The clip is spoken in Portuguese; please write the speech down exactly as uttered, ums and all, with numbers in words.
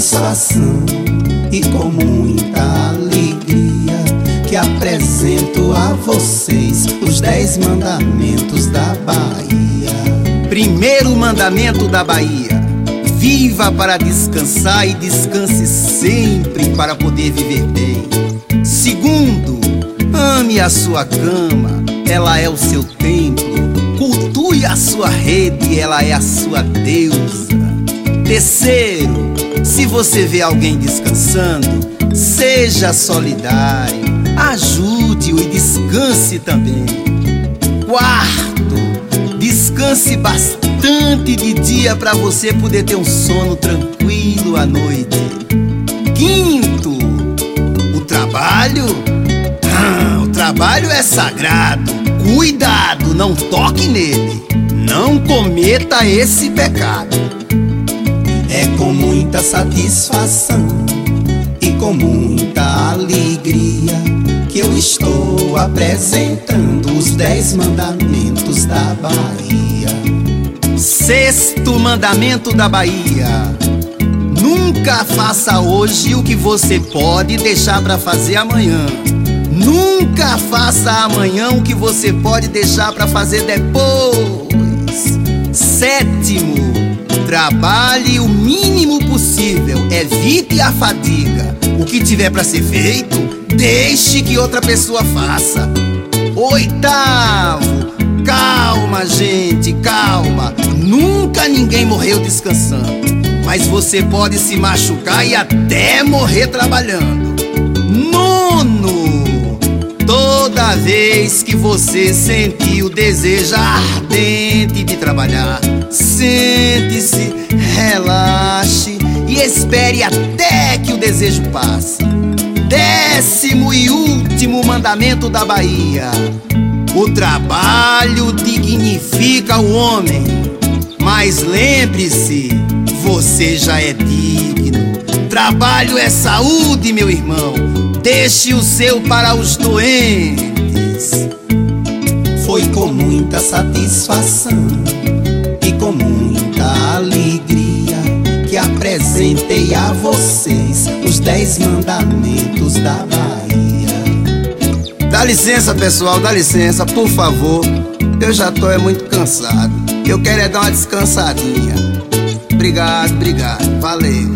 satisfação e com muita alegria que apresento a vocês os dez mandamentos da Bahia. Primeiro mandamento da Bahia: viva para descansar e descanse sempre para poder viver bem. Segundo, ame a sua cama, ela é o seu templo. Cultue a sua rede, ela é a sua deusa. Terceiro, se você vê alguém descansando, seja solidário, ajude-o e descanse também. Quarto, descanse bastante de dia para você poder ter um sono tranquilo à noite. Quinto, o trabalho, ah, o trabalho é sagrado. Cuidado, não toque nele, não cometa esse pecado. É com muita satisfação e com muita alegria que eu estou apresentando os dez mandamentos da Bahia. Sexto mandamento da Bahia: nunca faça hoje o que você pode deixar para fazer amanhã. Nunca faça amanhã o que você pode deixar para fazer depois. Sétimo, trabalhe o mínimo possível, evite a fadiga. O que tiver para ser feito, deixe que outra pessoa faça. Oitavo, calma gente, calma. Nunca ninguém morreu descansando, mas você pode se machucar e até morrer trabalhando. Nono, toda vez que você sentir o desejo ardente de trabalhar, sente-se, relaxe e espere até que o desejo passe. Décimo e último mandamento da Bahia: o trabalho dignifica o homem, mas lembre-se, você já é digno. Trabalho é saúde, meu irmão. Deixe o seu para os doentes. Foi com muita satisfação e com muita alegria que apresentei a vocês os dez mandamentos da Bahia. Dá licença, pessoal, dá licença, por favor. Eu já tô é muito cansado. Eu quero é dar uma descansadinha. Obrigado, obrigado, valeu.